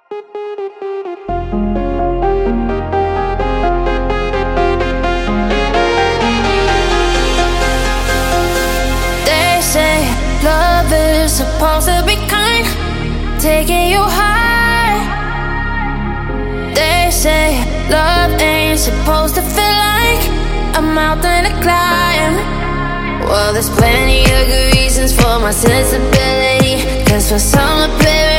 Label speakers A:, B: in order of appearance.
A: They say love is supposed to be kind, taking you high. They say love ain't supposed to feel like a mountain to climb. Well, there's plenty of good reasons for my sensibility, 'cause for some appearance